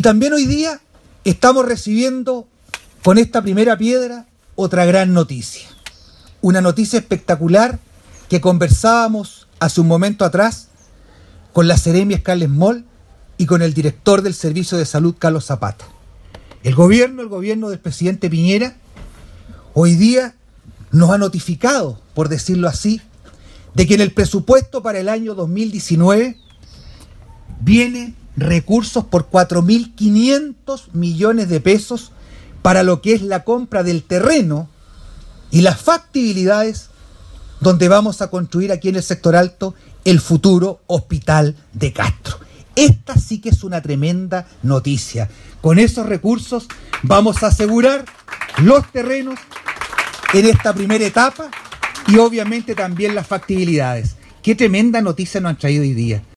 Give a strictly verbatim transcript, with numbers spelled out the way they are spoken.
Y también hoy día estamos recibiendo con esta primera piedra otra gran noticia. Una noticia espectacular que conversábamos hace un momento atrás con la seremia Scarlett Moll y con el director del Servicio de Salud, Carlos Zapata. El gobierno, el gobierno del presidente Piñera, hoy día nos ha notificado, por decirlo así, de que en el presupuesto para el año dos mil diecinueve vienen recursos por cuatro mil quinientos millones de pesos para lo que es la compra del terreno y las factibilidades donde vamos a construir aquí en el sector alto el futuro hospital de Castro. Esta sí que es una tremenda noticia. Con esos recursos vamos a asegurar los terrenos en esta primera etapa y obviamente también las factibilidades. Qué tremenda noticia nos han traído hoy día.